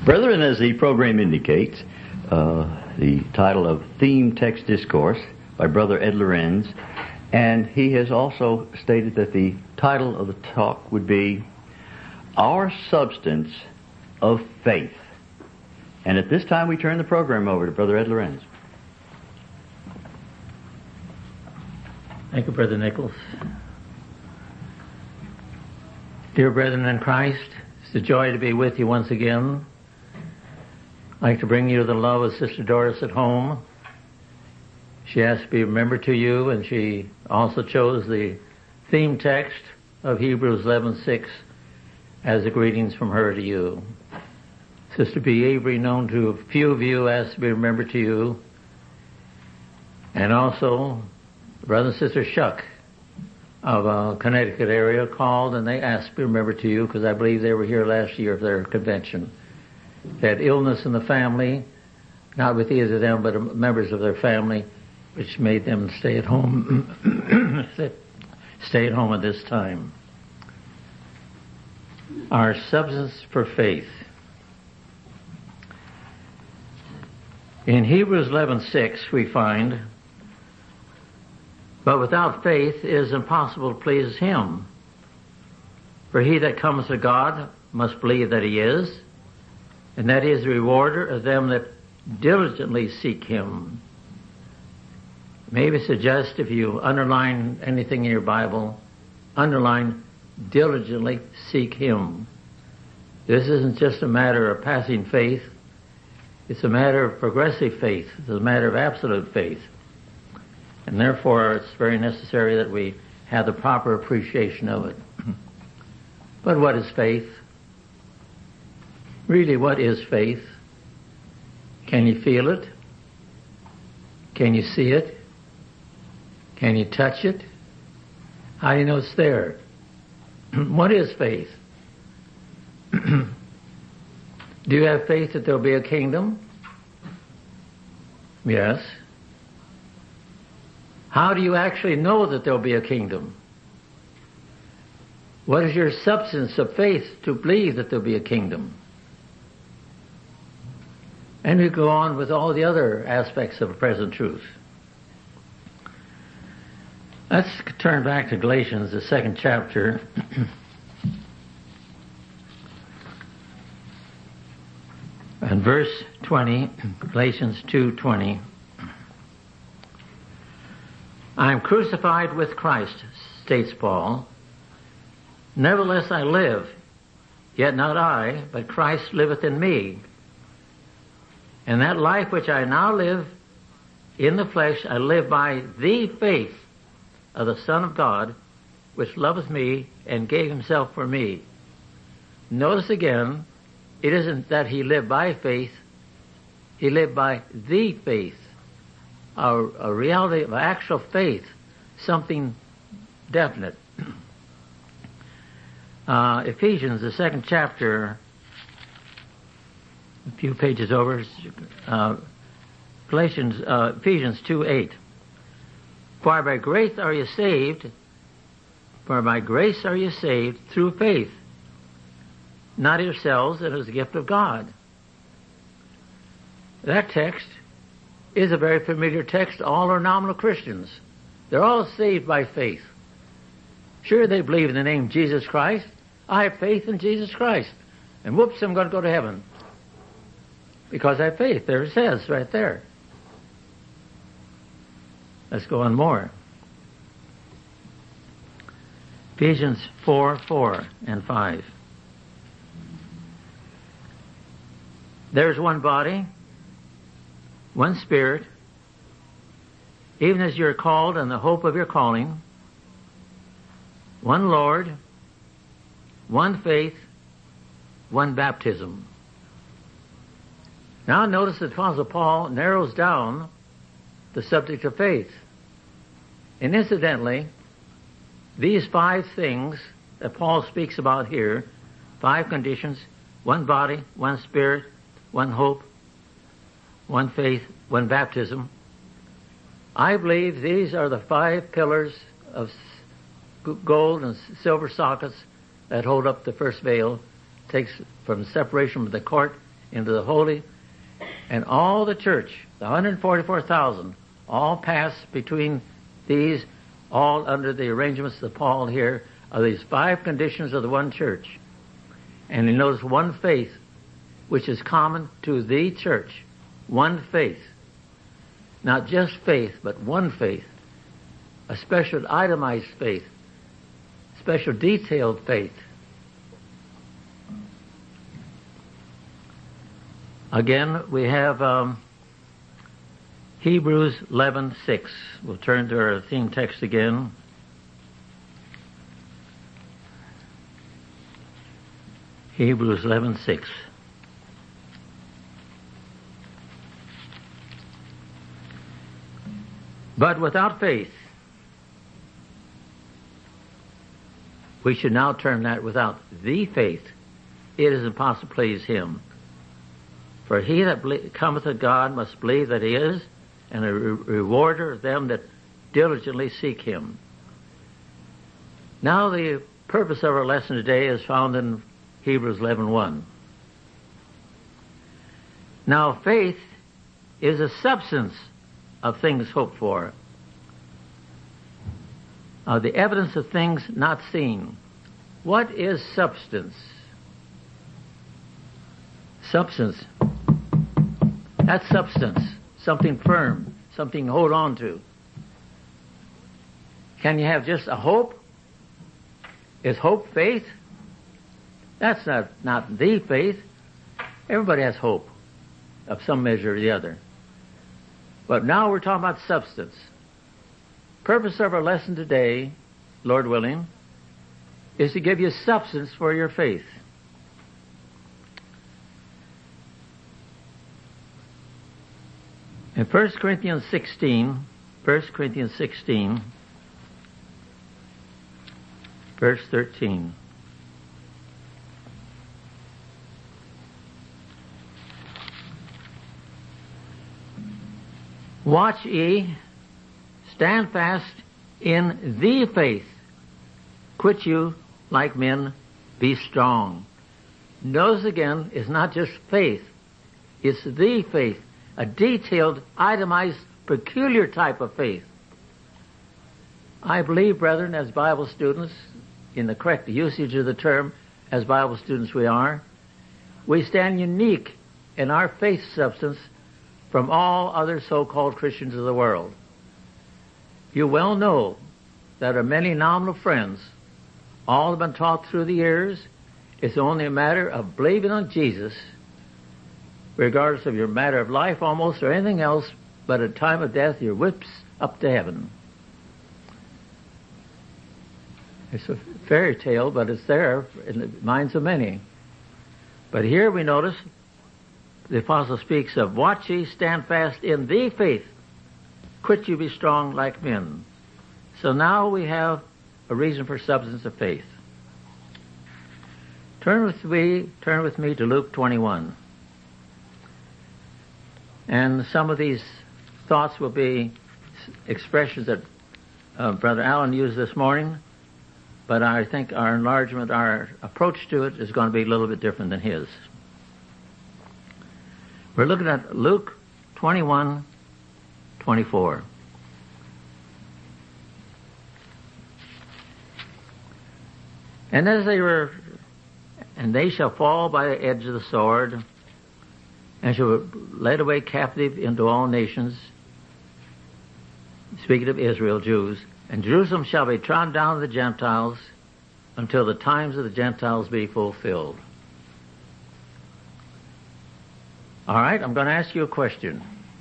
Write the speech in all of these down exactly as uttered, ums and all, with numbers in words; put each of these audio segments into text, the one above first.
Brethren, as the program indicates, uh, the title of Theme Text Discourse by Brother Ed Lorenz, and he has also stated that the title of the talk would be Our Substance of Faith. And at this time we turn the program over to Brother Ed Lorenz. Thank you, Brother Nichols. Dear brethren in Christ, it's a joy to be with you once again. I'd like to bring you the love of Sister Doris at home. She asked to be remembered to you, and she also chose the theme text of Hebrews eleven six as a greetings from her to you. Sister B. Avery, known to a few of you, asked to be remembered to you. And also, Brother and Sister Shuck of uh, Connecticut area called, and they asked to be remembered to you because I believe they were here last year for their convention. They had illness in the family, not with either of them, but members of their family, which made them stay at home, stay at home at this time. Our substance for faith. In Hebrews eleven six we find, but without faith it is impossible to please Him. For he that cometh to God must believe that He is, and that He is the rewarder of them that diligently seek Him. Maybe suggest if you underline anything in your Bible, underline diligently seek Him. This isn't just a matter of passing faith. It's a matter of progressive faith. It's a matter of absolute faith. And therefore, it's very necessary that we have the proper appreciation of it. But what is faith? Really, what is faith? Can you feel it? Can you see it? Can you touch it? How do you know it's there? What is faith? Do you have faith that there'll be a kingdom? Yes. How do you actually know that there'll be a kingdom? What is your substance of faith to believe that there'll be a kingdom? And we go on with all the other aspects of present truth. Let's turn back to Galatians, the second chapter. And verse twenty, Galatians two twenty. I am crucified with Christ, states Paul. Nevertheless I live, yet not I, but Christ liveth in me. And that life which I now live in the flesh, I live by the faith of the Son of God, which loveth me and gave himself for me. Notice again, it isn't that he lived by faith, he lived by the faith, a, a reality of actual faith, something definite. Uh, Ephesians, the second chapter, a few pages over, uh, Galatians, uh, Ephesians two eight. For by grace are you saved, for by grace are you saved through faith, not yourselves, it is a gift of God. That text is a very familiar text. All are nominal Christians. They're all saved by faith. Sure, they believe in the name Jesus Christ. I have faith in Jesus Christ. And whoops, I'm going to go to heaven. Because I have faith. There it says, right there. Let's go on more. Ephesians four, four and five. There's one body, one Spirit, even as you're called in the hope of your calling, one Lord, one faith, one baptism. Now notice that Apostle Paul narrows down the subject of faith. And incidentally, these five things that Paul speaks about here, five conditions, one body, one Spirit, one hope, one faith, one baptism, I believe these are the five pillars of gold and silver sockets that hold up the first veil, takes from separation from the court into the holy, and all the church, the one hundred forty-four thousand, all pass between these, all under the arrangements of Paul here, of these five conditions of the one church. And you notice one faith, which is common to the church. One faith. Not just faith, but one faith. A special itemized faith. Special detailed faith. Again, we have um, Hebrews eleven six. We'll turn to our theme text again. Hebrews eleven six. But without faith, we should now term that without the faith, it is impossible to please him. For he that ble- cometh to God must believe that he is, and a re- rewarder of them that diligently seek him. Now the purpose of our lesson today is found in Hebrews eleven one. Now faith is a substance of things hoped for, of the evidence of things not seen. What is substance? Substance. That's substance. Something firm. Something to hold on to. Can you have just a hope? Is hope faith? That's not, not the faith. Everybody has hope of some measure or the other. But now we're talking about substance. Purpose of our lesson today, Lord willing, is to give you substance for your faith. In First Corinthians sixteen, First Corinthians sixteen, verse thirteen. Watch ye, stand fast in the faith. Quit you like men, be strong. Notice again, it's not just faith. It's the faith, a detailed, itemized, peculiar type of faith. I believe, brethren, as Bible students, in the correct usage of the term, as Bible students we are, we stand unique in our faith substance from all other so-called Christians of the world. You well know that our many nominal friends, all have been taught through the years, it's only a matter of believing on Jesus, regardless of your matter of life almost or anything else, but at time of death you're whipped up to heaven. It's a fairy tale, but it's there in the minds of many. But here we notice the apostle speaks of, watch ye, stand fast in the faith, quit you, be strong like men. So now we have a reason for substance of faith. Turn with me, turn with me to Luke twenty-one. And some of these thoughts will be expressions that uh, Brother Allen used this morning, but I think our enlargement, our approach to it is going to be a little bit different than his. We're looking at Luke twenty-one twenty-four. And as they were, and they shall fall by the edge of the sword, and shall be led away captive into all nations, speaking of Israel, Jews, and Jerusalem shall be trodden down of the Gentiles until the times of the Gentiles be fulfilled. All right, I'm going to ask you a question.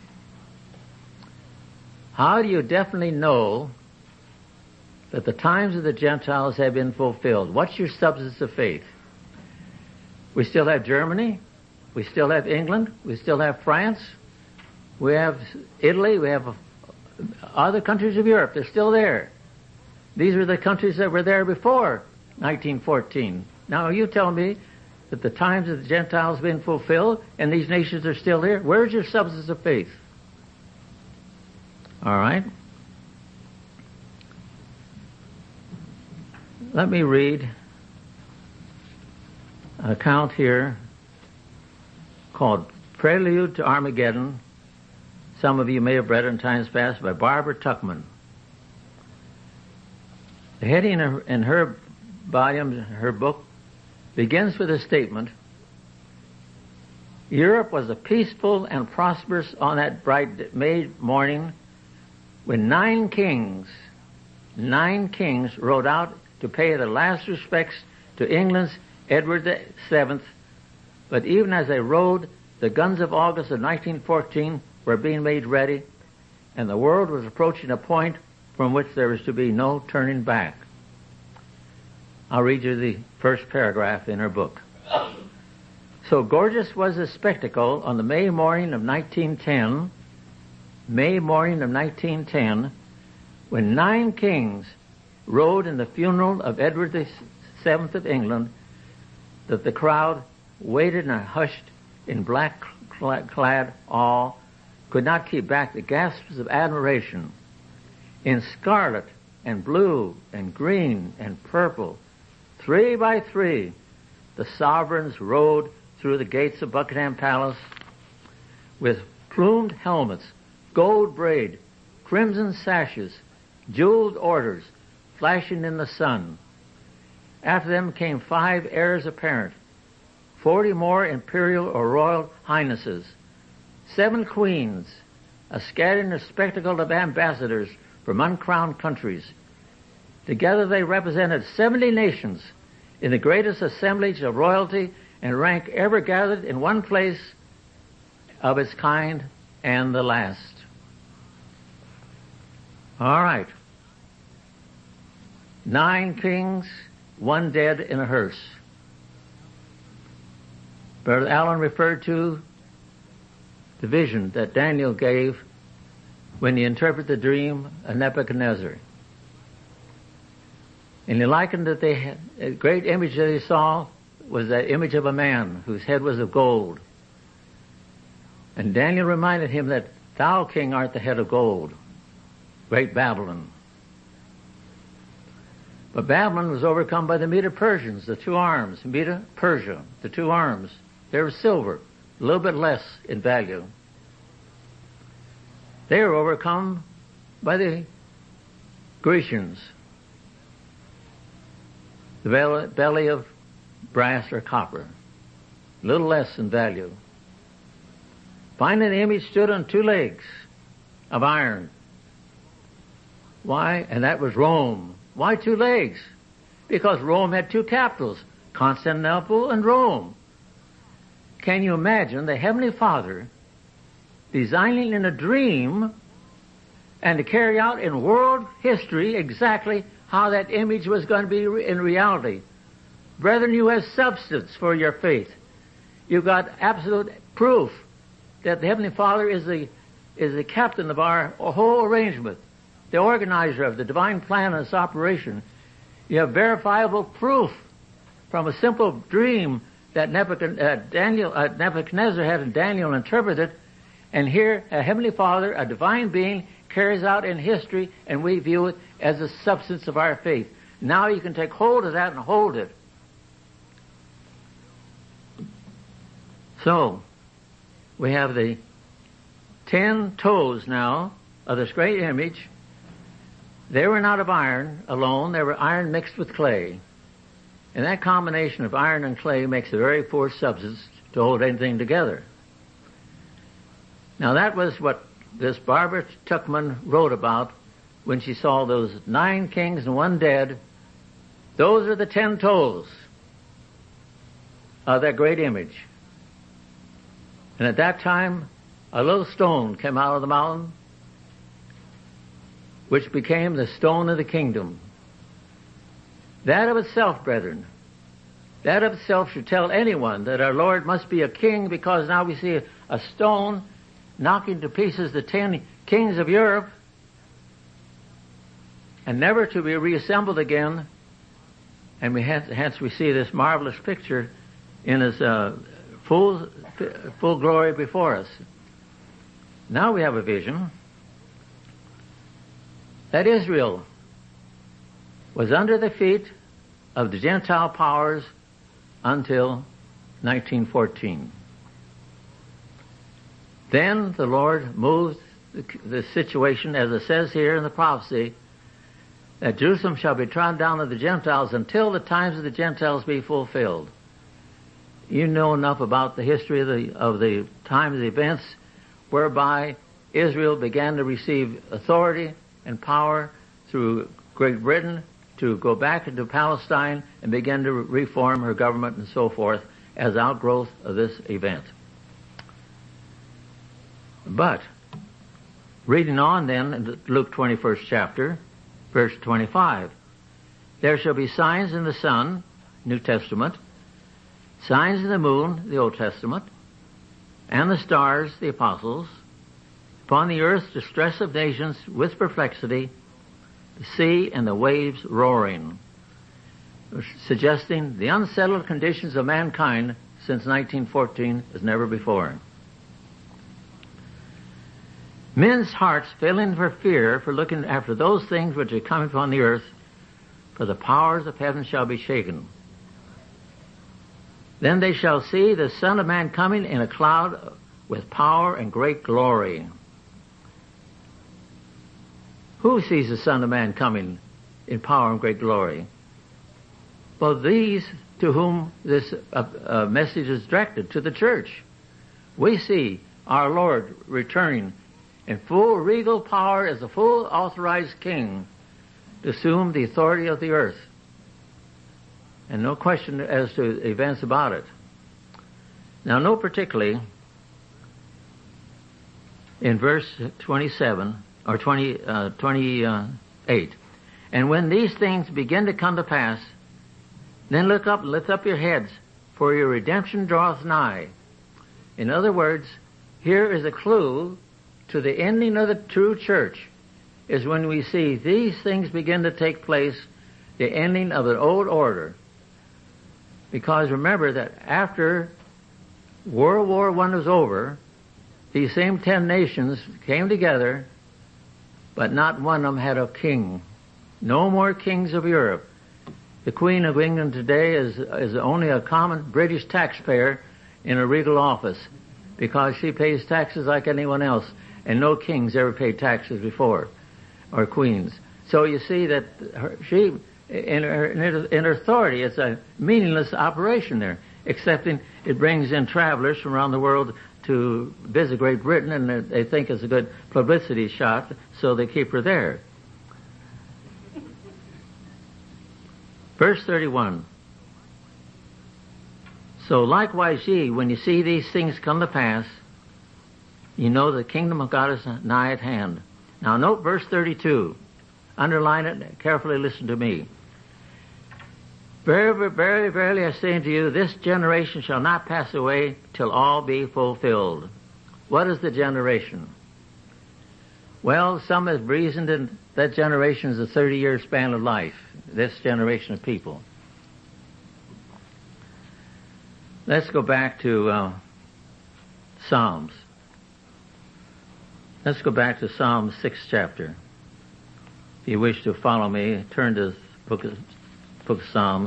How do you definitely know that the times of the Gentiles have been fulfilled? What's your substance of faith? We still have Germany. We still have England. We still have France. We have Italy. We have other countries of Europe. They're still there. These are the countries that were there before nineteen fourteen. Now, you tell me that the times of the Gentiles have been fulfilled and these nations are still here. Where's your substance of faith? All right. Let me read an account here called Prelude to Armageddon. Some of you may have read it in times past, by Barbara Tuchman. The heading in her, in her volume, her book, begins with a statement: Europe was a peaceful and prosperous on that bright May morning when nine kings, nine kings rode out to pay their last respects to England's Edward the Seventh. But even as they rode, the guns of August of nineteen fourteen were being made ready, and the world was approaching a point from which there was to be no turning back. I'll read you the first paragraph in her book. So gorgeous was the spectacle on the May morning of nineteen ten, May morning of nineteen ten, when nine kings rode in the funeral of Edward the Seventh of England, that the crowd waited and hushed in black-clad awe, could not keep back the gasps of admiration. In scarlet and blue and green and purple, three by three, the sovereigns rode through the gates of Buckingham Palace with plumed helmets, gold braid, crimson sashes, jeweled orders flashing in the sun. After them came five heirs apparent, forty more imperial or royal highnesses, seven queens, a scattering spectacle of ambassadors from uncrowned countries. Together they represented seventy nations in the greatest assemblage of royalty and rank ever gathered in one place of its kind, and the last. All right. Nine kings, one dead in a hearse. Brother Allen referred to the vision that Daniel gave when he interpreted the dream of Nebuchadnezzar. And he likened that they had, a great image that he saw was that image of a man whose head was of gold. And Daniel reminded him that thou, king, art the head of gold, great Babylon. But Babylon was overcome by the Medo-Persians, the two arms, Medo-Persia, the two arms. They were silver, a little bit less in value. They were overcome by the Grecians, the belly of brass or copper, a little less in value. Finally, the image stood on two legs of iron. Why? And that was Rome. Why two legs? Because Rome had two capitals, Constantinople and Rome. Can you imagine the Heavenly Father designing in a dream and to carry out in world history exactly how that image was going to be in reality? Brethren, you have substance for your faith. You've got absolute proof that the Heavenly Father is the, is the captain of our whole arrangement, the organizer of the divine plan of this operation. You have verifiable proof from a simple dream that Nebuchadnezzar, uh, Daniel, uh, Nebuchadnezzar had and Daniel interpreted, and here a Heavenly Father, a divine being, carries out in history, and we view it as the substance of our faith. Now you can take hold of that and hold it. So, we have the ten toes now of this great image. They were not of iron alone. They were iron mixed with clay. And that combination of iron and clay makes a very poor substance to hold anything together. Now that was what this Barbara Tuchman wrote about when she saw those nine kings and one dead. Those are the ten toes of that great image. And at that time, a little stone came out of the mountain, which became the stone of the kingdom. That of itself, brethren, that of itself should tell anyone that our Lord must be a king, because now we see a, a stone knocking to pieces the ten kings of Europe and never to be reassembled again. And we have, hence we see this marvelous picture in his uh, full, full glory before us. Now we have a vision that Israel was under the feet of the Gentile powers until nineteen fourteen. Then the Lord moved the, the situation, as it says here in the prophecy, that Jerusalem shall be trodden down of the Gentiles until the times of the Gentiles be fulfilled. You know enough about the history of the, of the time of the events whereby Israel began to receive authority and power through Great Britain to go back into Palestine and begin to reform her government and so forth as outgrowth of this event. But, reading on then in Luke twenty-first chapter, verse twenty-five, there shall be signs in the sun, New Testament, signs in the moon, the Old Testament, and the stars, the apostles, upon the earth distress of nations with perplexity, the sea and the waves roaring, suggesting the unsettled conditions of mankind since nineteen fourteen as never before. Men's hearts failing for fear for looking after those things which are coming upon the earth, for the powers of heaven shall be shaken. Then they shall see the Son of Man coming in a cloud with power and great glory. Who sees the Son of Man coming in power and great glory? Well, these to whom this uh, uh, message is directed, to the church. We see our Lord returning in full regal power as a full authorized king to assume the authority of the earth. And no question as to events about it. Now, note particularly in verse twenty-seven, or twenty, uh, twenty-eight, and when these things begin to come to pass, then look up, lift up your heads, for your redemption draweth nigh. In other words, here is a clue to the ending of the true church, is when we see these things begin to take place, the ending of an old order. Because remember that after World War One was over, these same ten nations came together, but not one of them had a king. No more kings of Europe. The Queen of England today is, is only a common British taxpayer in a regal office, because she pays taxes like anyone else, and no kings ever paid taxes before, or queens. So you see that her, she, in her, in her authority, it's a meaningless operation there, excepting it brings in travelers from around the world to visit Great Britain, and they think it's a good publicity shot, so they keep her there. Verse thirty-one. So likewise ye, when you see these things come to pass, you know the kingdom of God is nigh at hand. Now note verse thirty-two. Underline it, carefully listen to me. Very, very, verily I say unto you, this generation shall not pass away till all be fulfilled. What is the generation? Well, some have reasoned that that generation is a thirty-year span of life, this generation of people. Let's go back to uh, Psalms. Let's go back to Psalm sixth chapter. If you wish to follow me, turn to the book of, book of Psalms.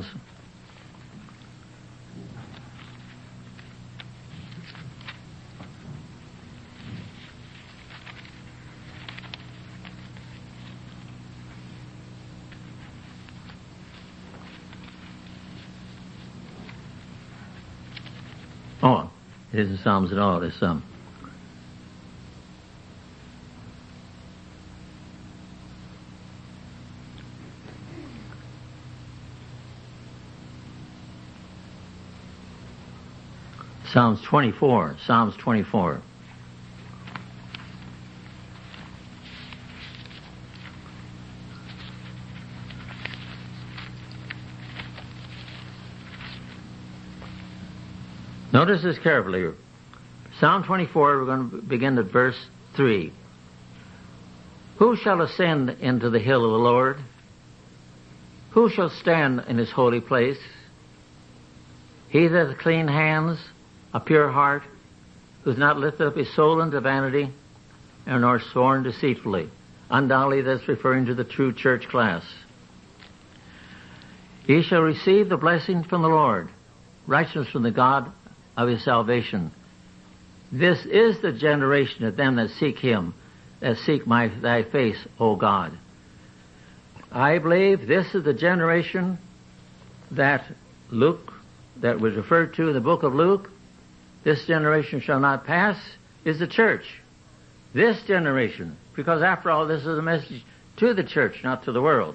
Oh, it isn't Psalms at all. It's some. Um, Psalms twenty-four. Psalms twenty-four. Notice this carefully. Psalm twenty-four, we're going to begin at verse three. Who shall ascend into the hill of the Lord? Who shall stand in his holy place? He that hath clean hands, a pure heart, who has not lifted up his soul unto vanity, and nor sworn deceitfully. Undoubtedly that's referring to the true church class. He shall receive the blessing from the Lord, righteousness from the God of his salvation. This is the generation of them that seek him, that seek my thy face, O God. I believe this is the generation that Luke, that was referred to in the book of Luke. This generation shall not pass, is the church. This generation, because after all, this is a message to the church, not to the world.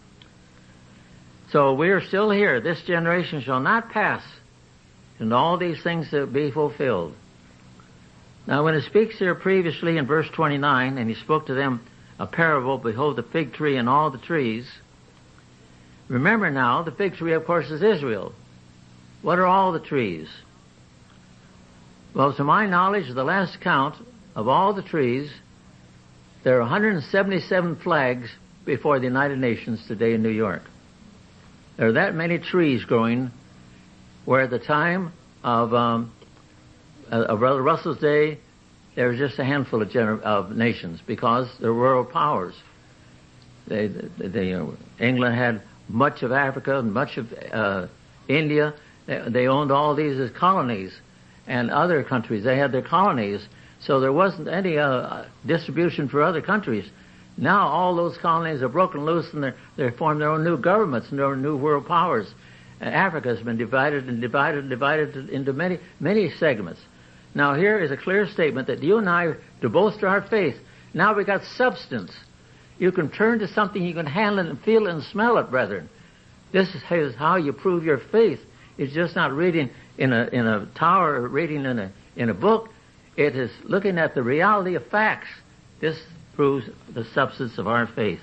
So we are still here. This generation shall not pass, and all these things will be fulfilled. Now when it speaks here previously in verse twenty-nine, and he spoke to them a parable, behold the fig tree and all the trees. Remember now, the fig tree of course is Israel. What are all the trees? Well, to my knowledge, the last count of all the trees, there are one hundred seventy-seven flags before the United Nations today in New York. There are that many trees growing, where at the time of, um, of Brother Russell's day, there was just a handful of, gener- of nations, because they're world powers. They, they, they, uh, England had much of Africa and much of uh, India. They, they owned all these as colonies, and other countries, they had their colonies. So there wasn't any uh, distribution for other countries. Now all those colonies are broken loose, and they form their own new governments and their own new world powers. Uh, Africa has been divided and divided and divided into many, many segments. Now here is a clear statement that you and I, to bolster our faith, now we got substance. You can turn to something, you can handle it and feel it and smell it, brethren. This is how you prove your faith. It's just not reading in a in a tower or reading in a in a book. It is looking at the reality of facts. This proves the substance of our faith.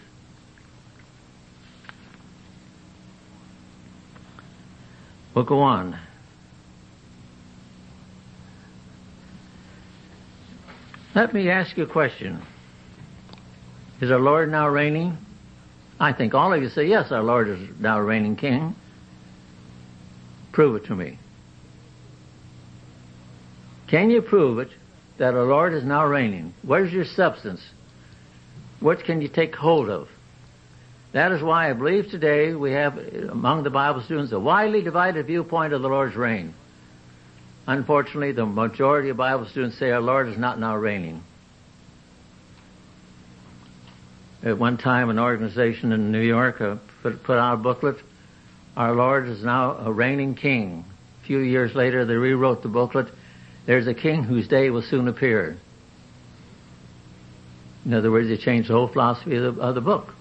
We'll go on. Let me ask you a question. Is our Lord now reigning? I think all of you say, yes, our Lord is now reigning king. Prove it to me. Can you prove it that our Lord is now reigning? Where's your substance? What can you take hold of? That is why I believe today we have among the Bible students a widely divided viewpoint of the Lord's reign. Unfortunately, the majority of Bible students say our Lord is not now reigning. At one time, an organization in New York uh, put, put out a booklet, Our Lord is now a reigning king. A few years later, they rewrote the booklet, There's a king whose day will soon appear. In other words, they changed the whole philosophy of the, of the book.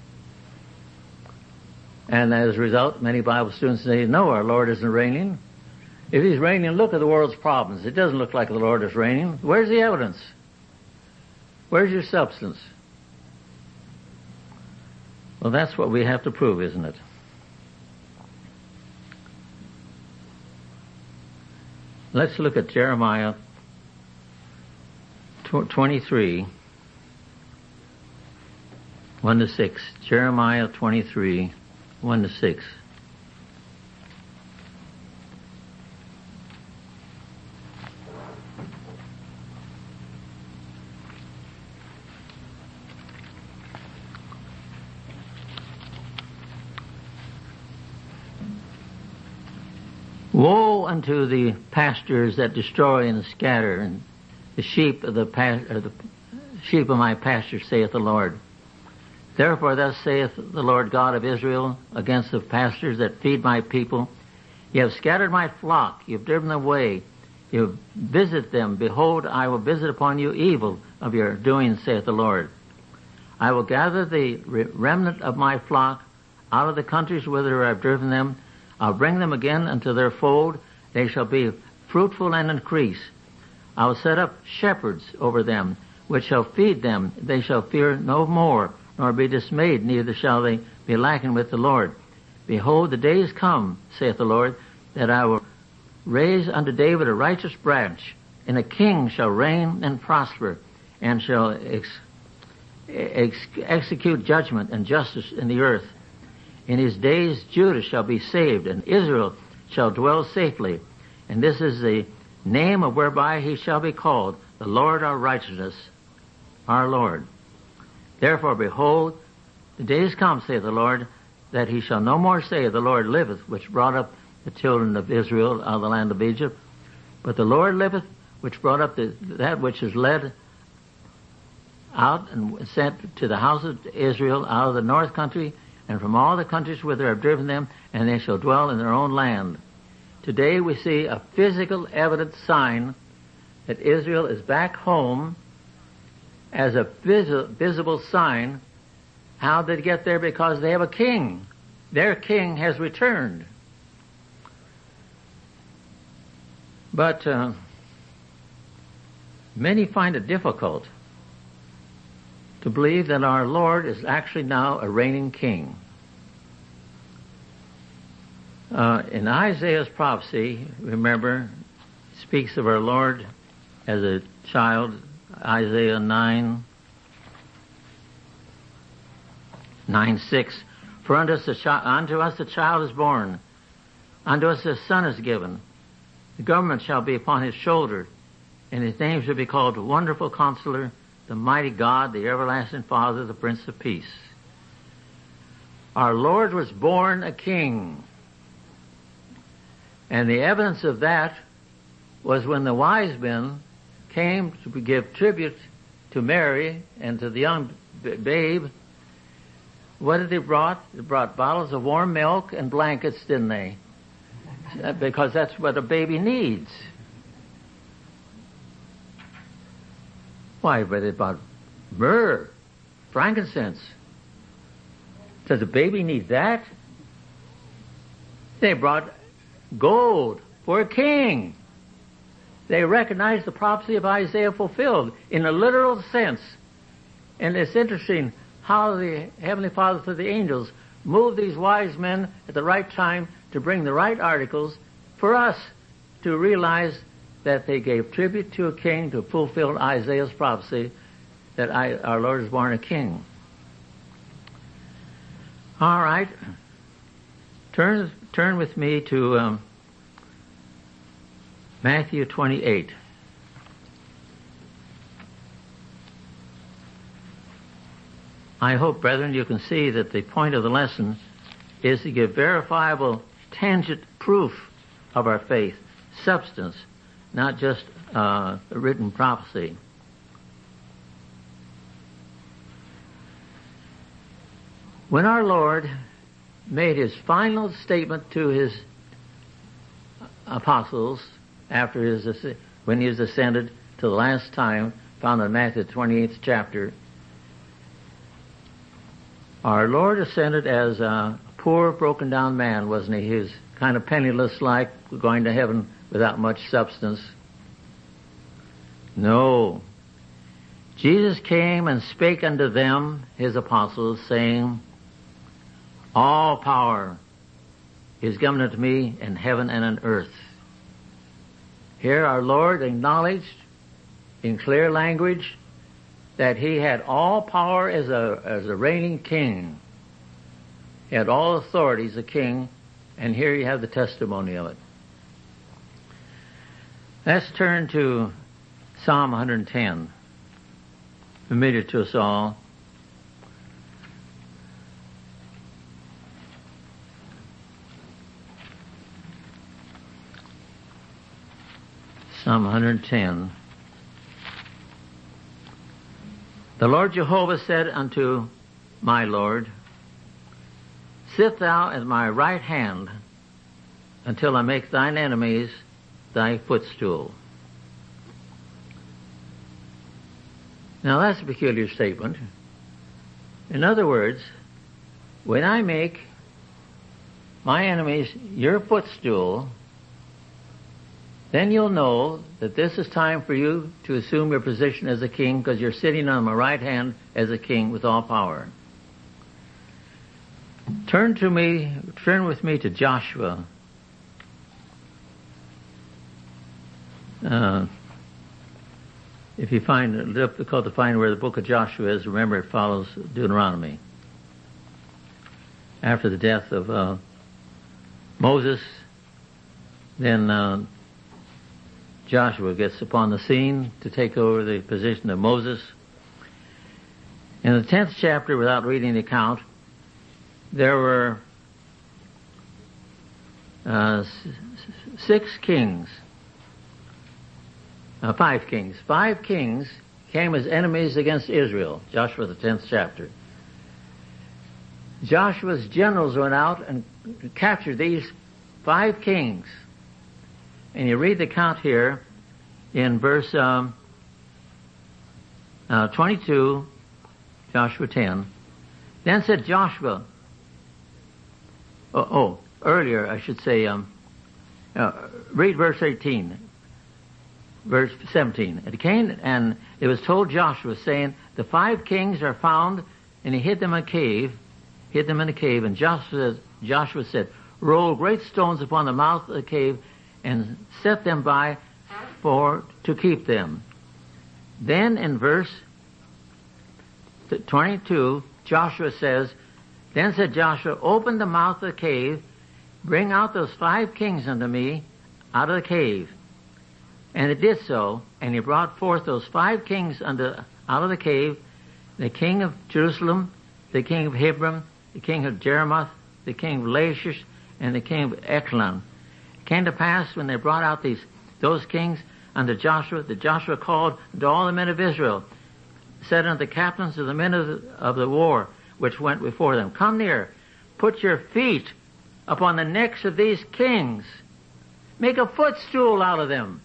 And as a result, many Bible students say, no, our Lord isn't reigning. If he's reigning, look at the world's problems. It doesn't look like the Lord is reigning. Where's the evidence? Where's your substance? Well, that's what we have to prove, isn't it? Let's look at Jeremiah twenty-three, one to six. Jeremiah twenty-three, one to six. Woe unto the pastures that destroy and scatter, and the sheep of the, pa- or the sheep of my pasture, saith the Lord. Therefore thus saith the Lord God of Israel against the pastors that feed my people, Ye have scattered my flock, you have driven them away, you have visited them. Behold, I will visit upon you evil of your doing, saith the Lord. I will gather the remnant of my flock out of the countries whither I have driven them. I'll bring them again unto their fold. They shall be fruitful and increase. I will set up shepherds over them, which shall feed them. They shall fear no more, nor be dismayed, neither shall they be lacking with the Lord. Behold, the days come, saith the Lord, that I will raise unto David a righteous branch, and a king shall reign and prosper, and shall ex- ex- execute judgment and justice in the earth. In his days Judah shall be saved, and Israel shall dwell safely. And this is the name of whereby he shall be called, the Lord our righteousness, our Lord. Therefore, behold, the days come, saith the Lord, that he shall no more say, the Lord liveth, which brought up the children of Israel out of the land of Egypt. But the Lord liveth, which brought up the, that which is led out and sent to the house of Israel out of the north country and from all the countries whither I have driven them, and they shall dwell in their own land. Today we see a physical evident sign that Israel is back home as a vis- visible sign. How did they get there? Because they have a king. Their king has returned. But uh, many find it difficult to believe that our Lord is actually now a reigning king. Uh, in Isaiah's prophecy, remember, it speaks of our Lord as a child, Isaiah nine, nine six. For unto us, a chi- unto us a child is born, unto us a son is given. The government shall be upon his shoulder, and his name shall be called Wonderful Counselor, the Mighty God, the Everlasting Father, the Prince of Peace. Our Lord was born a king. And the evidence of that was when the wise men came to give tribute to Mary and to the young b- babe. What did they brought? They brought bottles of warm milk and blankets, didn't they? Because that's what a baby needs. Why, but they brought myrrh, frankincense. Does a baby need that? They brought gold for a king. They recognized the prophecy of Isaiah fulfilled in a literal sense. And it's interesting how the Heavenly Father through the angels moved these wise men at the right time to bring the right articles for us to realize that they gave tribute to a king to fulfill Isaiah's prophecy that I, our Lord is born a king. All right. Turn, turn with me to um, Matthew twenty-eight. I hope, brethren, you can see that the point of the lesson is to give verifiable, tangent proof of our faith, substance, not just uh, written prophecy. When our Lord made his final statement to his apostles after his when he was ascended to the last time, found in Matthew twenty-eighth chapter, our Lord ascended as a poor, broken down man, wasn't he? He was kind of penniless, like going to heaven without much substance. No. Jesus came and spake unto them, his apostles, saying, all power is given unto me in heaven and on earth. Here our Lord acknowledged in clear language that he had all power as a, as a reigning king. He had all authority as a king, and here you have the testimony of it. Let's turn to Psalm one hundred ten, familiar to us all. Psalm one hundred ten. The Lord Jehovah said unto my Lord, sit thou at my right hand until I make thine enemies thy footstool. Now that's a peculiar statement. In other words, when I make my enemies your footstool, then you'll know that this is time for you to assume your position as a king, because you're sitting on my right hand as a king with all power. Turn to me, turn with me to Joshua. Uh, if you find it difficult to find where the book of Joshua is, remember it follows Deuteronomy. After the death of uh, Moses, then uh, Joshua gets upon the scene to take over the position of Moses. In the tenth chapter, without reading the account, there were uh, six kings uh, five kings. Five kings came as enemies against Israel. Joshua, the tenth chapter. Joshua's generals went out and captured these five kings. And you read the account here in verse um, uh, twenty-two, Joshua ten. Then said Joshua, oh, oh earlier I should say, um, uh, read verse eighteen, verse seventeen. It came and it was told Joshua, saying, the five kings are found, and he hid them in a cave, hid them in a cave, and Joshua, Joshua said, roll great stones upon the mouth of the cave, and set them by for to keep them. Then in verse twenty-two, Joshua says, then said Joshua, open the mouth of the cave, bring out those five kings unto me out of the cave. And it did so, and he brought forth those five kings unto, out of the cave, the king of Jerusalem, the king of Hebron, the king of Jeremoth, the king of Lachish, and the king of Eklan. It came to pass when they brought out these those kings unto Joshua, that Joshua called unto all the men of Israel, said unto the captains of the men of the, of the war, which went before them, come near, put your feet upon the necks of these kings, make a footstool out of them.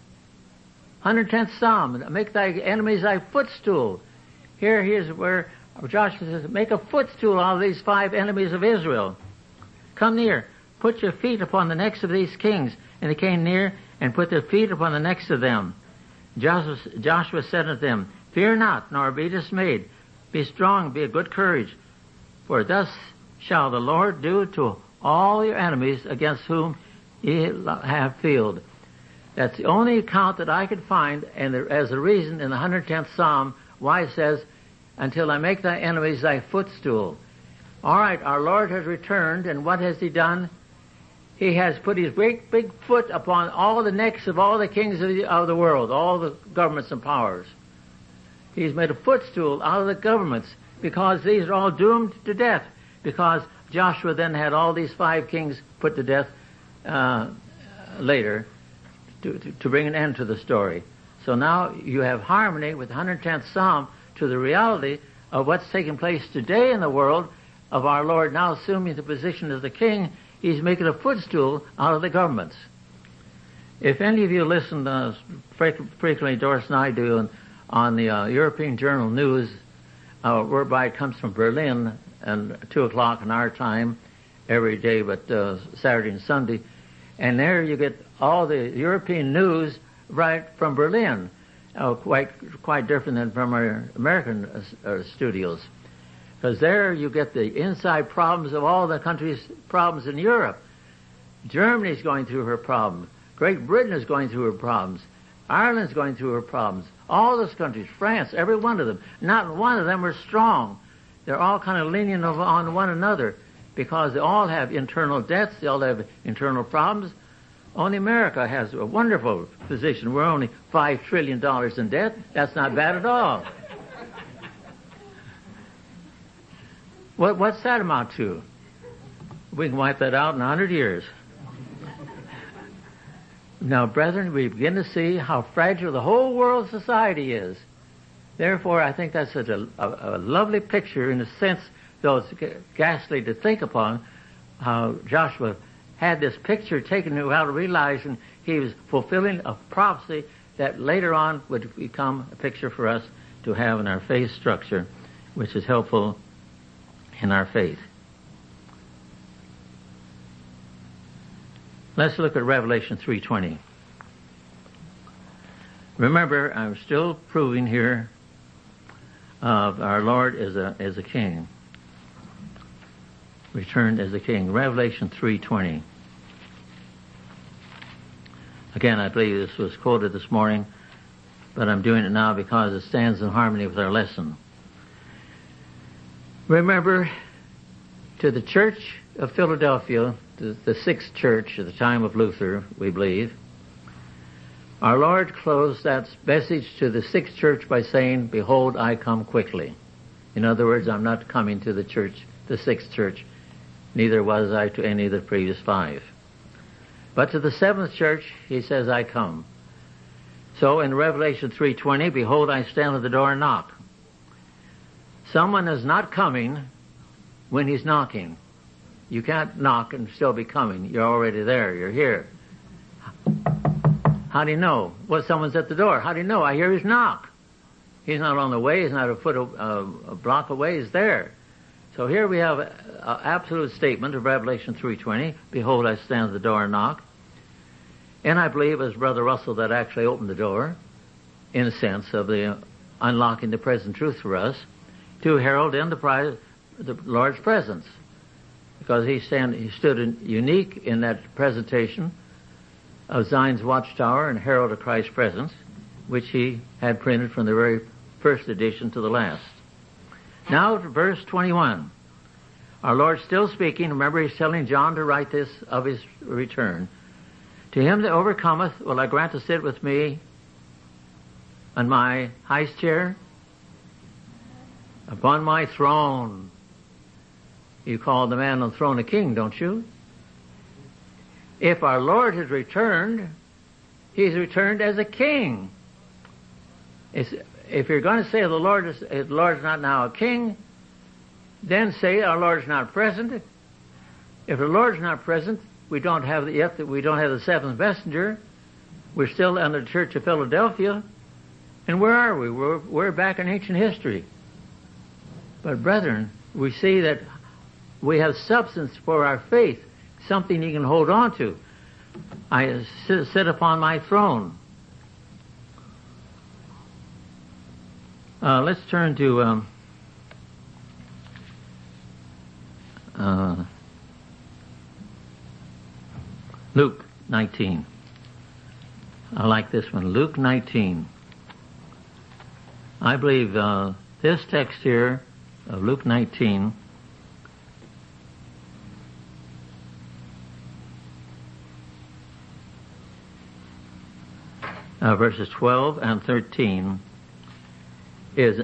one hundred tenth Psalm, make thy enemies thy footstool. Here, here's where Joshua says, make a footstool out of these five enemies of Israel. Come near, put your feet upon the necks of these kings. And they came near and put their feet upon the necks of them. Joshua, Joshua said unto them, fear not, nor be dismayed. Be strong, be of good courage. For thus shall the Lord do to all your enemies against whom ye have field. That's the only account that I could find, and there, as a reason in the one hundred tenth Psalm, why it says, until I make thy enemies thy footstool. All right, our Lord has returned, and what has he done? He has put his great big foot upon all the necks of all the kings of the, of the world, all the governments and powers. He's made a footstool out of the governments, because these are all doomed to death, because Joshua then had all these five kings put to death uh, later to, to, to bring an end to the story. So now you have harmony with the one hundred tenth Psalm to the reality of what's taking place today in the world, of our Lord now assuming the position as the king. He's making a footstool out of the governments. If any of you listen uh, frequently, Doris and I do, on, on the uh, European Journal News, uh, whereby it comes from Berlin, and two o'clock in our time every day, but uh, Saturday and Sunday, and there you get all the European news right from Berlin, uh, quite quite different than from our American uh, uh, studios. Because there you get the inside problems of all the countries' problems in Europe. Germany's going through her problems. Great Britain is going through her problems. Ireland's going through her problems. All those countries, France, every one of them. Not one of them are strong. They're all kind of leaning on one another because they all have internal debts. They all have internal problems. Only America has a wonderful position. We're only five trillion dollars in debt. That's not bad at all. What, what's that amount to? We can wipe that out in a hundred years. Now, brethren, we begin to see how fragile the whole world society is. Therefore, I think that's such a, a, a lovely picture, in a sense, though it's ghastly to think upon, how Joshua had this picture taken without realizing he was fulfilling a prophecy that later on would become a picture for us to have in our faith structure, which is helpful in our faith. Let's look at Revelation three twenty. Remember, I'm still proving here of our Lord as a as a king, returned as a king. Revelation three twenty. Again, I believe this was quoted this morning, but I'm doing it now because it stands in harmony with our lesson. Remember, to the Church of Philadelphia, the, the sixth church at the time of Luther, we believe, our Lord closed that message to the sixth church by saying, "Behold, I come quickly." In other words, I'm not coming to the church, the sixth church, neither was I to any of the previous five. But to the seventh church, he says, "I come." So in Revelation three twenty, behold, I stand at the door and knock. Someone is not coming when he's knocking. You can't knock and still be coming. You're already there. You're here. How do you know? Well, someone's at the door. How do you know? I hear his knock. He's not on the way. He's not a foot, uh, a block away. He's there. So here we have an absolute statement of Revelation three twenty. Behold, I stand at the door and knock. And I believe, as Brother Russell, that actually opened the door, in a sense, of the uh, unlocking the present truth for us, to herald in the, pri- the Lord's presence. Because he, stand, he stood in, unique in that presentation of Zion's Watchtower and Herald of Christ's Presence, which he had printed from the very first edition to the last. Now to verse twenty-one. Our Lord still speaking. Remember, he's telling John to write this of his return. To him that overcometh will I grant to sit with me on my highest chair, upon my throne. You call the man on the throne a king, don't you? If our Lord has returned, he's returned as a king. It's, if you're going to say the Lord is, the Lord's not now a king, then say our Lord's not present. If the Lord's not present, we don't have the, yet we don't have the seventh messenger. We're still under the Church of Philadelphia. And where are we? We're, we're back in ancient history. But brethren, we see that we have substance for our faith, something you can hold on to. I sit, sit upon my throne. Uh, let's turn to um, uh, Luke nineteen. I like this one. Luke nineteen. I believe uh, this text here of Luke nineteen uh, verses twelve and thirteen is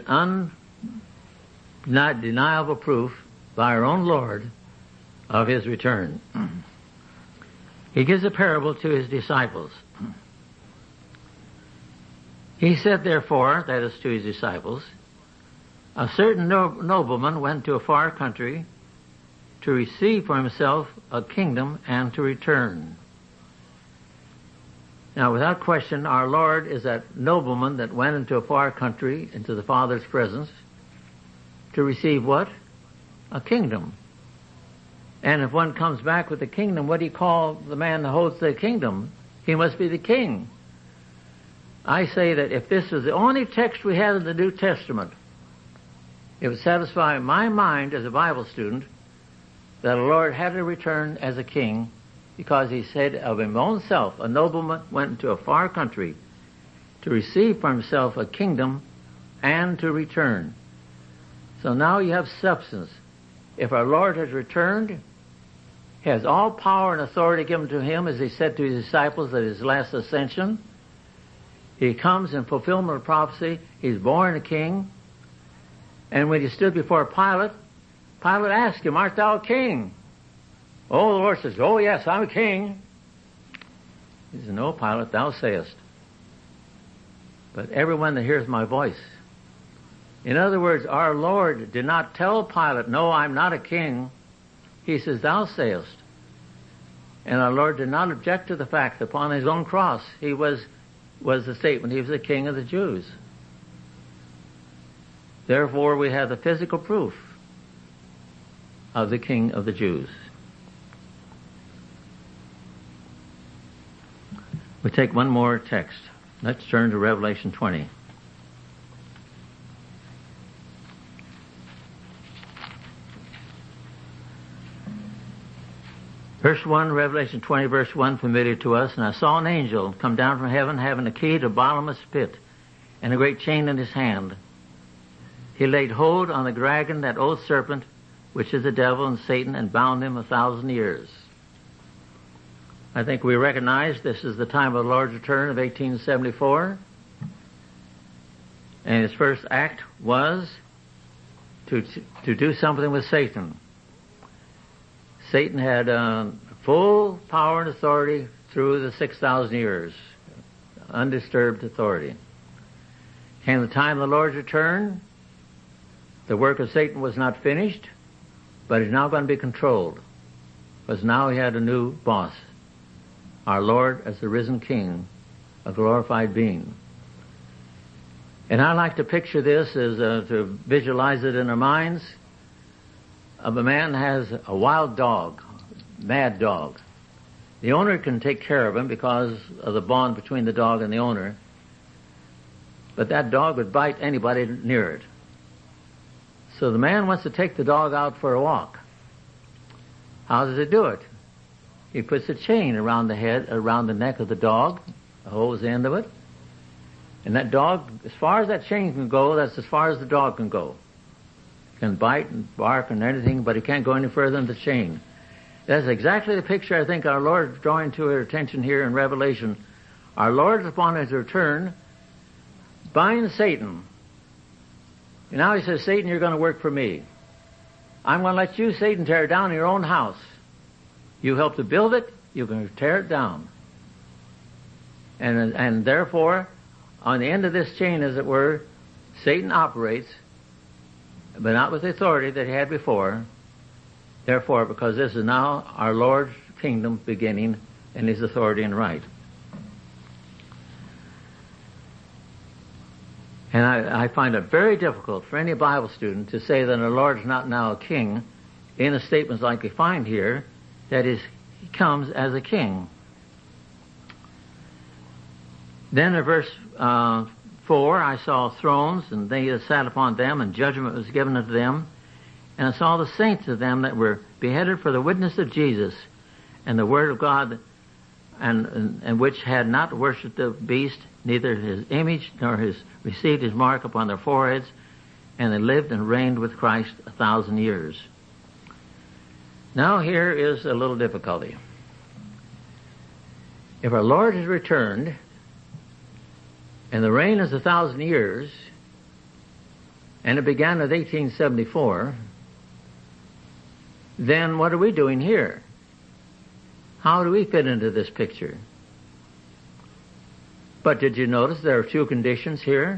undeniable proof by our own Lord of his return. He gives a parable to his disciples. He said, therefore, that is to his disciples, a certain no- nobleman went to a far country to receive for himself a kingdom and to return. Now, without question, our Lord is that nobleman that went into a far country, into the Father's presence, to receive what? A kingdom. And if one comes back with the kingdom, what do you call the man that holds the kingdom? He must be the king. I say that if this is the only text we have in the New Testament, it would satisfy my mind as a Bible student that the Lord had to return as a king, because he said of his own self, a nobleman went into a far country to receive for himself a kingdom and to return. So now you have substance. If our Lord has returned, he has all power and authority given to him, as he said to his disciples at his last ascension. He comes in fulfillment of prophecy. He's born a king. And when he stood before Pilate, Pilate asked him, art thou a king? Oh, the Lord says, oh yes, I'm a king. He says, no, Pilate, thou sayest. But everyone that hears my voice. In other words, our Lord did not tell Pilate, no, I'm not a king. He says, thou sayest. And our Lord did not object to the fact that upon his own cross, he was, was the statement, he was the king of the Jews. Therefore, we have the physical proof of the king of the Jews. We take one more text. Let's turn to Revelation twenty. Verse one, Revelation twenty, verse one, familiar to us. And I saw an angel come down from heaven, having a key to the bottomless pit, and a great chain in his hand. He laid hold on the dragon, that old serpent, which is the devil and Satan, and bound him a thousand years. I think we recognize this is the time of the Lord's return of eighteen seventy-four. And his first act was to, to do something with Satan. Satan had uh, full power and authority through the six thousand years. undisturbed authority. Came the time of the Lord's return. The work of Satan was not finished, but is now going to be controlled. Because now he had a new boss, our Lord as the risen King, a glorified being. And I like to picture this as uh, to visualize it in our minds of a man has a wild dog, mad dog. The owner can take care of him because of the bond between the dog and the owner, but that dog would bite anybody near it. So the man wants to take the dog out for a walk. How does he do it? He puts a chain around the head, around the neck of the dog, holds the end of it, and that dog, as far as that chain can go, that's as far as the dog can go. Can bite and bark and anything, but he can't go any further than the chain. That's exactly the picture I think our Lord is drawing to our attention here in Revelation. Our Lord, upon his return, binds Satan. And now he says, Satan, you're going to work for me. I'm going to let you, Satan, tear down your own house. You help to build it, you're going to tear it down. And, and therefore, on the end of this chain, as it were, Satan operates, but not with the authority that he had before. Therefore, because this is now our Lord's kingdom beginning in his authority and right. And I, I find it very difficult for any Bible student to say that our Lord's not now a king in the statements like we find here, that is, he comes as a king. Then in verse uh, four, I saw thrones, and they that sat upon them, and judgment was given unto them. And I saw the saints of them that were beheaded for the witness of Jesus and the word of God, and, and, and which had not worshipped the beast, neither his image nor his received his mark upon their foreheads, and they lived and reigned with Christ a thousand years. Now here is a little difficulty. If our Lord has returned, and the reign is a thousand years, and it began with eighteen seventy-four, then what are we doing here? How do we fit into this picture? But did you notice there are two conditions here?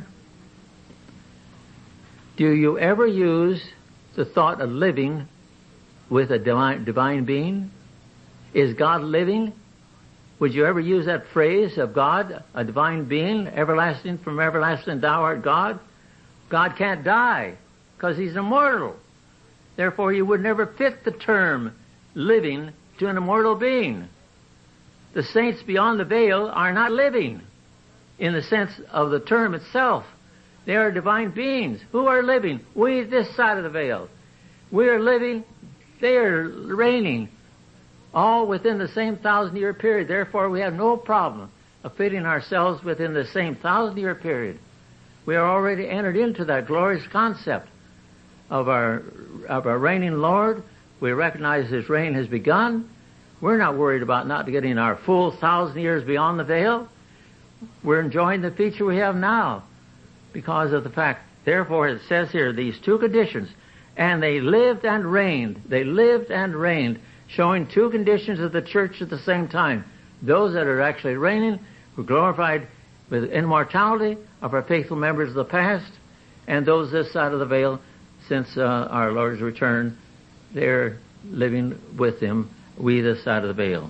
Do you ever use the thought of living with a divine, divine being? Is God living? Would you ever use that phrase of God, a divine being, everlasting from everlasting, thou art God? God can't die because he's immortal. Therefore, you would never fit the term living to an immortal being. The saints beyond the veil are not living in the sense of the term itself. They are divine beings. Who are living? We, this side of the veil. We are living, they are reigning, all within the same thousand-year period. Therefore, we have no problem of fitting ourselves within the same thousand-year period. We are already entered into that glorious concept of our of our reigning Lord. We recognize his reign has begun. We're not worried about not getting our full thousand years beyond the veil. We're enjoying the feature we have now because of the fact. Therefore, it says here, these two conditions, and they lived and reigned. They lived and reigned, showing two conditions of the church at the same time. Those that are actually reigning were glorified with immortality of our faithful members of the past, and those this side of the veil, since uh, our Lord's return, they're living with him, we this side of the veil.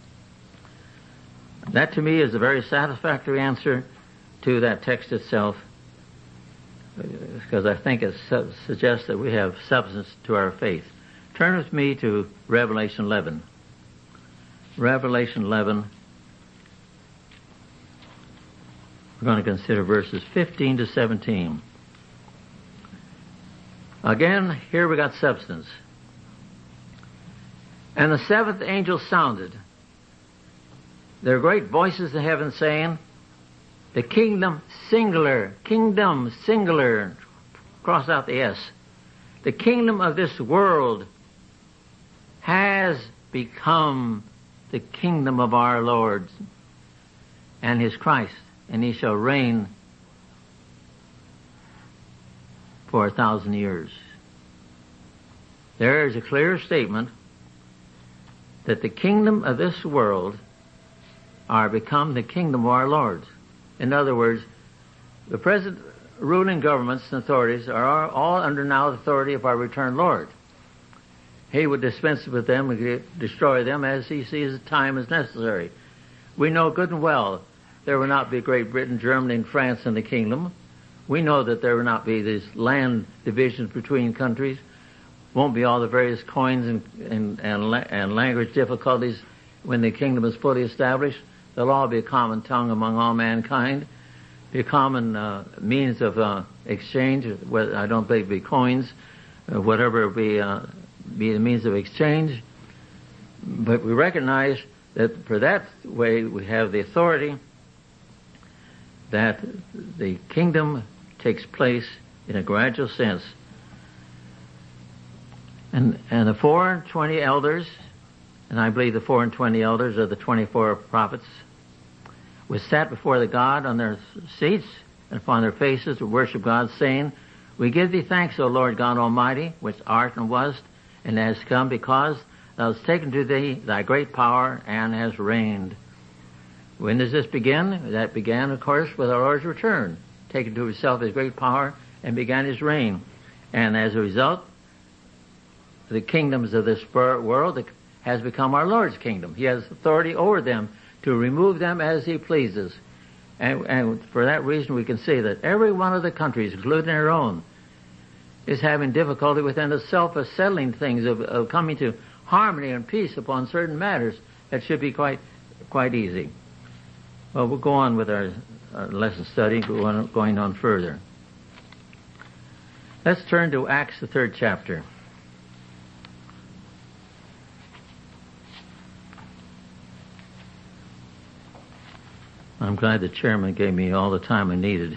That to me is a very satisfactory answer to that text itself, because I think it su- suggests that we have substance to our faith. Turn with me to Revelation eleven. Revelation eleven. We're going to consider verses fifteen to seventeen. Again, here we got substance. And the seventh angel sounded. There are great voices in heaven saying, the kingdom singular, kingdom singular, cross out the S. The kingdom of this world has become the kingdom of our Lord and his Christ, and he shall reign for a thousand years. There is a clear statement that the kingdom of this world are become the kingdom of our Lord. In other words, the present ruling governments and authorities are all under now the authority of our returned Lord. He would dispense with them and destroy them as he sees the time as necessary. We know good and well there will not be Great Britain, Germany, and France in the kingdom. We know that there will not be these land divisions between countries. Won't be all the various coins and, and, and, and language difficulties when the kingdom is fully established. There'll all be a common tongue among all mankind, be a common uh, means of uh, exchange. Whether, I don't think it'll be coins, uh, whatever will be, uh, be the means of exchange. But we recognize that for that way we have the authority that the kingdom takes place in a gradual sense. And, and the four and twenty elders, and I believe the four and twenty elders are the twenty-four prophets, was sat before the God on their seats and upon their faces to worship God, saying, We give thee thanks, O Lord God Almighty, which art and wast and hast come, because thou hast taken to thee thy great power and hast reigned. When does this begin? That began, of course, with our Lord's return, taking to himself his great power and began his reign. And as a result, the kingdoms of this world has become our Lord's kingdom. He has authority over them to remove them as he pleases. And, and for that reason we can see that every one of the countries, including our own, is having difficulty within itself of settling things, of, of coming to harmony and peace upon certain matters that should be quite quite easy. Well, we'll go on with our, our lesson study, go on, going on further. Let's turn to Acts, the third chapter. I'm glad the chairman gave me all the time I needed.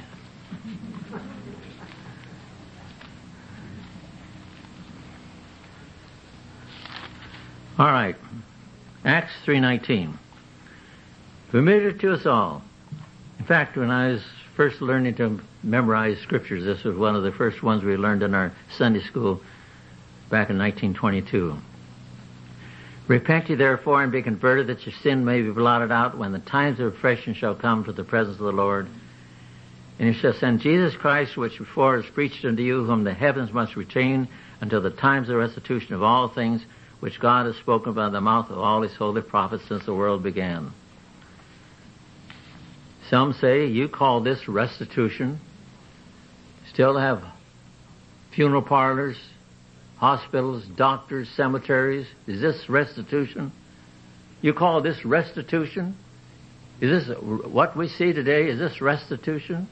All right, Acts three nineteen. Familiar to us all. In fact, when I was first learning to memorize scriptures, this was one of the first ones we learned in our Sunday school back in nineteen twenty-two. Repent ye therefore and be converted, that your sin may be blotted out, when the times of refreshing shall come to the presence of the Lord. And he shall send Jesus Christ, which before is preached unto you, whom the heavens must retain until the times of restitution of all things, which God has spoken by the mouth of all his holy prophets since the world began. Some say, you call this restitution. Still have funeral parlors, hospitals, doctors, cemeteries. Is this restitution? You call this restitution? Is this what we see today? Is this restitution?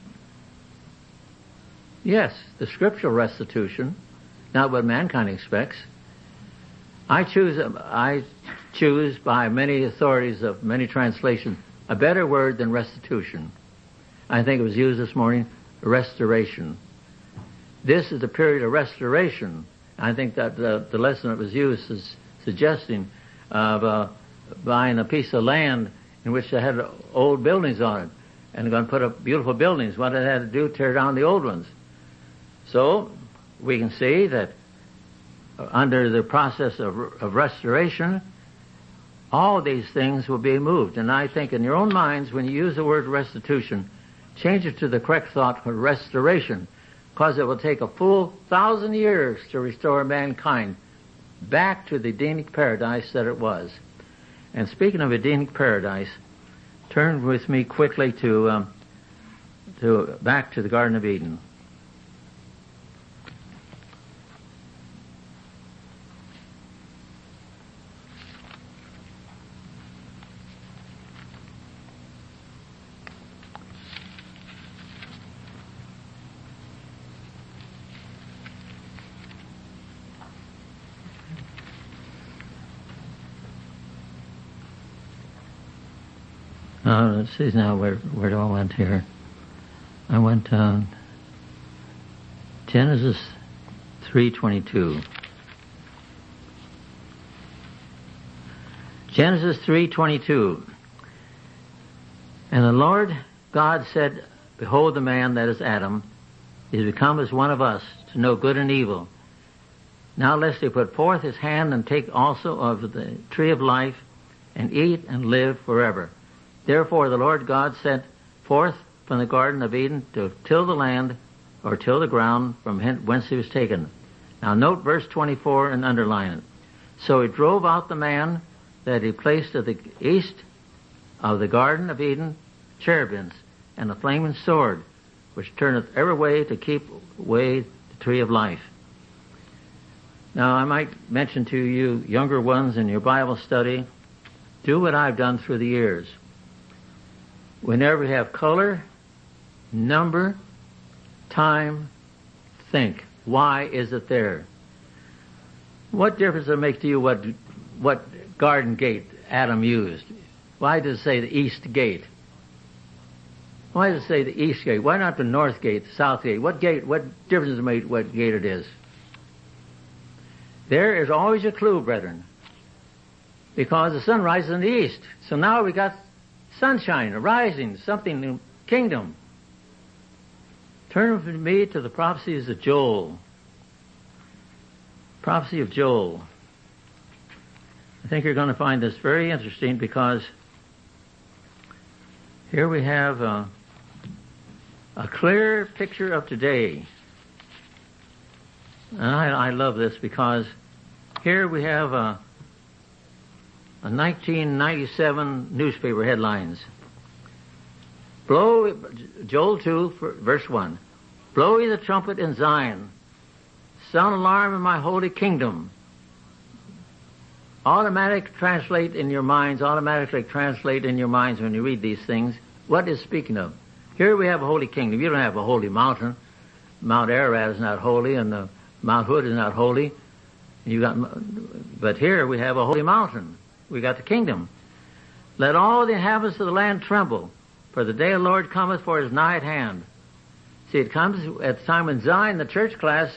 Yes, the scriptural restitution, not what mankind expects. I choose, I choose by many authorities of many translations a better word than restitution. I think it was used this morning, restoration. This is the period of restoration. I think that the, the lesson that was used is suggesting of uh, buying a piece of land in which they had old buildings on it, and they're going to put up beautiful buildings. What it had to do, tear down the old ones. So we can see that under the process of, of restoration, all these things will be moved. And I think in your own minds, when you use the word restitution, change it to the correct thought for restoration, because it will take a full thousand years to restore mankind back to the Edenic paradise that it was. And speaking of Edenic paradise, turn with me quickly to um, to back to the Garden of Eden. Uh, let's see now, where, where do I went here? I went uh, Genesis three twenty-two. Genesis three twenty-two. And the Lord God said, Behold, the man, that is Adam, is become as one of us, to know good and evil. Now lest he put forth his hand and take also of the tree of life, and eat and live forever. Therefore the Lord God sent forth from the Garden of Eden to till the land or till the ground from whence he was taken. Now note verse twenty-four and underline it. So he drove out the man that he placed at the east of the Garden of Eden cherubims and a flaming sword, which turneth every way to keep away the tree of life. Now I might mention to you younger ones in your Bible study, do what I've done through the years. Whenever we have color, number, time, think. Why is it there? What difference does it make to you what what garden gate Adam used? Why does it say the east gate? Why does it say the east gate? Why not the north gate, the south gate? What gate? What difference does it make what gate it is? There is always a clue, brethren, because the sun rises in the east. So now we got sunshine, a rising, something new, kingdom. Turn with me to the prophecies of Joel. Prophecy of Joel. I think you're going to find this very interesting because here we have a, a clear picture of today. And I, I love this because here we have a, a nineteen ninety-seven newspaper headlines. Blow, Joel two, verse one. Blow ye the trumpet in Zion. Sound alarm in my holy kingdom. Automatic translate in your minds, automatically translate in your minds when you read these things. What is speaking of? Here we have a holy kingdom. You don't have a holy mountain. Mount Ararat is not holy, and the Mount Hood is not holy. You got, but here we have a holy mountain. We got the kingdom. Let all the inhabitants of the land tremble, for the day of the Lord cometh, for his nigh at hand. See, it comes at the time when Zion, the church class,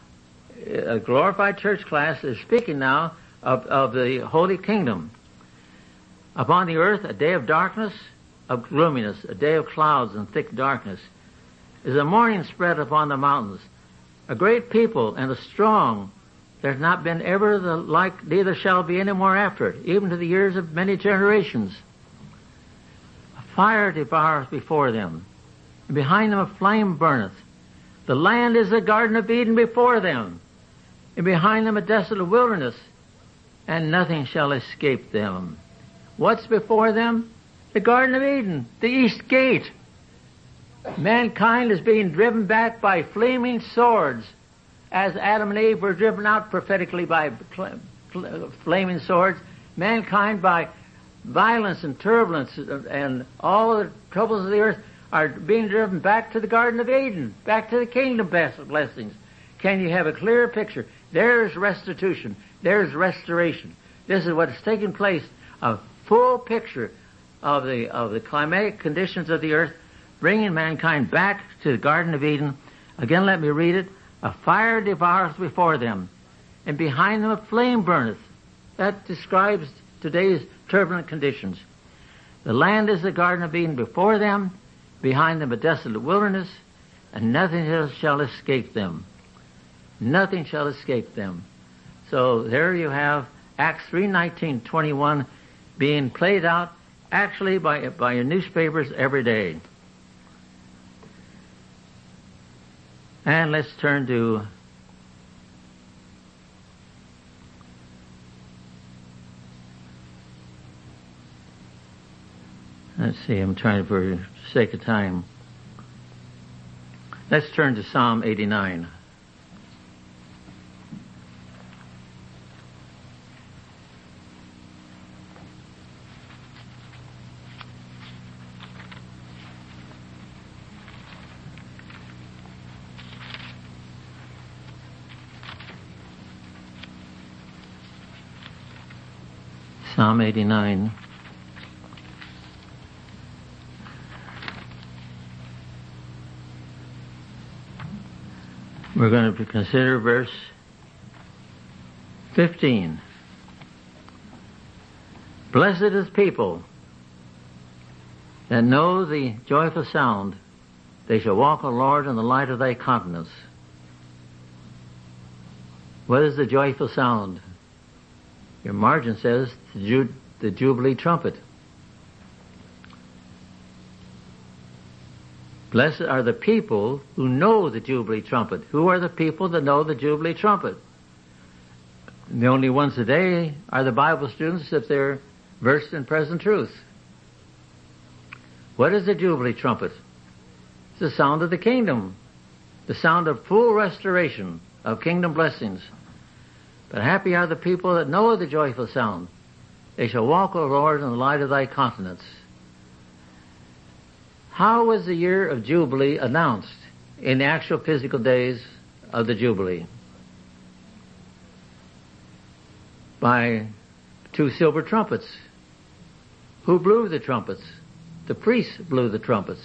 a glorified church class, is speaking now of, of the holy kingdom. Upon the earth, a day of darkness, of gloominess, a day of clouds and thick darkness. Is a morning spread upon the mountains. A great people and a strong. There's not been ever the like, neither shall be any more after it, even to the years of many generations. A fire devoureth before them, and behind them a flame burneth. The land is the Garden of Eden before them, and behind them a desolate wilderness, and nothing shall escape them. What's before them? The Garden of Eden, the east gate. Mankind is being driven back by flaming swords, as Adam and Eve were driven out prophetically by flaming swords. Mankind, by violence and turbulence and all the troubles of the earth, are being driven back to the Garden of Eden, back to the kingdom blessings. Can you have a clearer picture? There's restitution. There's restoration. This is what is taking place, a full picture of the of the climatic conditions of the earth, bringing mankind back to the Garden of Eden. Again, let me read it. A fire devoureth before them, and behind them a flame burneth. That describes today's turbulent conditions. The land is the Garden of Eden before them, behind them a desolate wilderness, and nothing else shall escape them. Nothing shall escape them. So there you have Acts three nineteen twenty-one being played out actually by, by your newspapers every day. And let's turn to let's see, I'm trying for the sake of time. Let's turn to Psalm eighty-nine. Psalm eighty-nine. We're going to consider verse fifteen. Blessed is people that know the joyful sound. They shall walk, O Lord, in the light of thy countenance. What is the joyful sound? Your margin says the, ju- the Jubilee trumpet. Blessed are the people who know the Jubilee trumpet. Who are the people that know the Jubilee trumpet? The only ones today are the Bible students if they're versed in present truth. What is the Jubilee trumpet? It's the sound of the kingdom, the sound of full restoration of kingdom blessings. But happy are the people that know the joyful sound. They shall walk, O Lord, in the light of thy countenance. How was the year of Jubilee announced in the actual physical days of the Jubilee? By two silver trumpets. Who blew the trumpets? The priests blew the trumpets.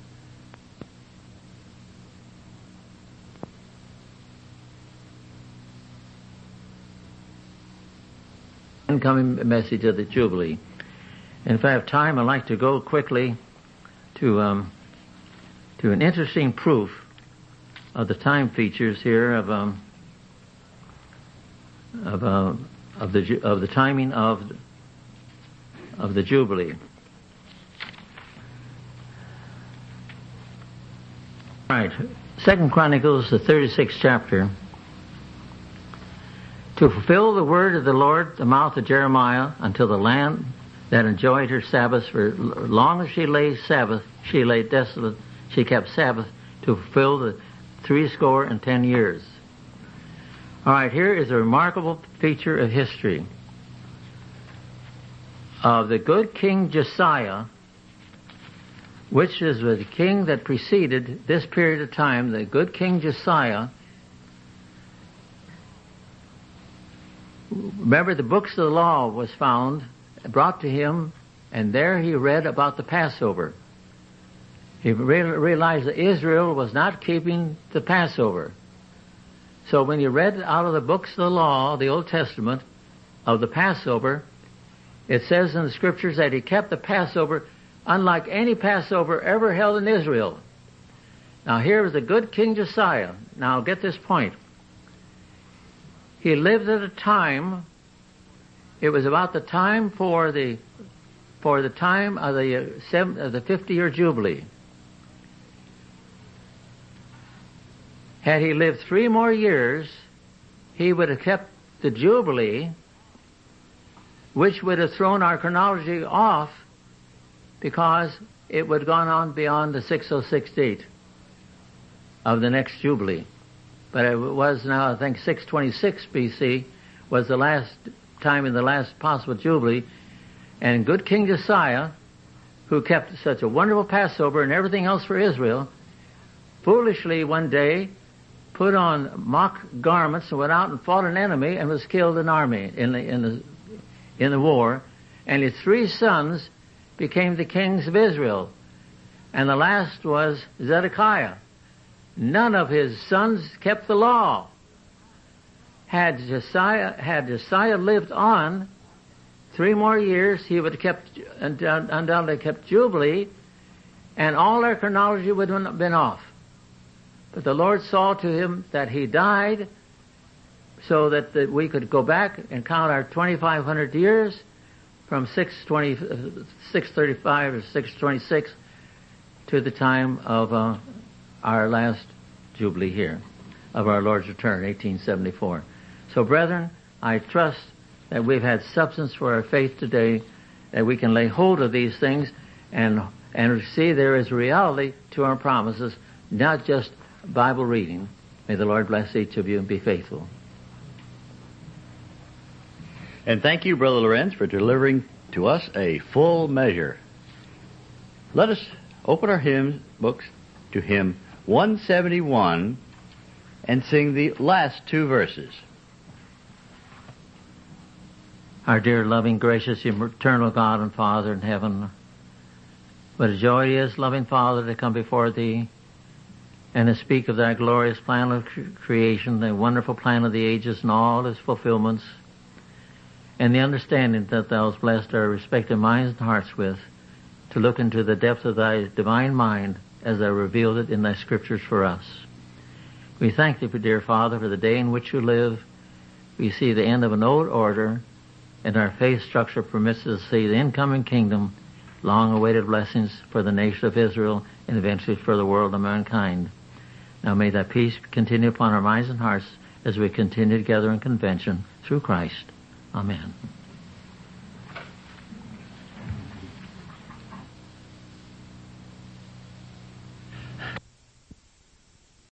Incoming message of the Jubilee. And if I have time, I'd like to go quickly to um, to an interesting proof of the time features here of um, of uh, of the of the timing of of the Jubilee. All right, Second Chronicles, the thirty-sixth chapter. To fulfill the word of the Lord, the mouth of Jeremiah, until the land that enjoyed her Sabbath, for long as she lay Sabbath, she lay desolate, she kept Sabbath to fulfill the threescore and ten years. All right, here is a remarkable feature of history. Of the good King Josiah, which is the king that preceded this period of time, the good King Josiah. Remember, the books of the law was found, brought to him, and there he read about the Passover. He re- realized that Israel was not keeping the Passover. So when he read out of the books of the law, the Old Testament, of the Passover, it says in the Scriptures that he kept the Passover unlike any Passover ever held in Israel. Now here is the good King Josiah. Now get this point. He lived at a time, it was about the time for the for the time of the uh, seven, of the fifty-year Jubilee. Had he lived three more years, he would have kept the Jubilee, which would have thrown our chronology off because it would have gone on beyond the six oh six date of the next Jubilee. But it was now, I think, six twenty-six B C was the last time in the last possible Jubilee. And good King Josiah, who kept such a wonderful Passover and everything else for Israel, foolishly one day put on mock garments and went out and fought an enemy and was killed in the army in the, in the, in the war. And his three sons became the kings of Israel. And the last was Zedekiah. None of his sons kept the law. Had Josiah, had Josiah lived on three more years, he would have kept, undoubtedly kept Jubilee, and all our chronology would have been off. But the Lord saw to him that he died so that the, we could go back and count our twenty-five hundred years from six twenty, six thirty-five or six twenty-six to the time of uh, our last Jubilee here, of our Lord's return, eighteen seventy-four. So, brethren, I trust that we've had substance for our faith today, that we can lay hold of these things and and see there is reality to our promises, not just Bible reading. May the Lord bless each of you and be faithful. And thank you, Brother Lorenz, for delivering to us a full measure. Let us open our hymn books to hymn one seventy-one and sing the last two verses. Our dear, loving, gracious, eternal God and Father in heaven, what a joy it is, loving Father, to come before Thee and to speak of Thy glorious plan of creation, the wonderful plan of the ages and all its fulfillments, and the understanding that Thou hast blessed our respective minds and hearts with, to look into the depth of Thy divine mind as Thou revealed it in Thy Scriptures for us. We thank Thee, dear Father, for the day in which you live. We see the end of an old order, and our faith structure permits us to see the incoming kingdom long-awaited blessings for the nation of Israel and eventually for the world and mankind. Now may that peace continue upon our minds and hearts as we continue together in convention through Christ. Amen.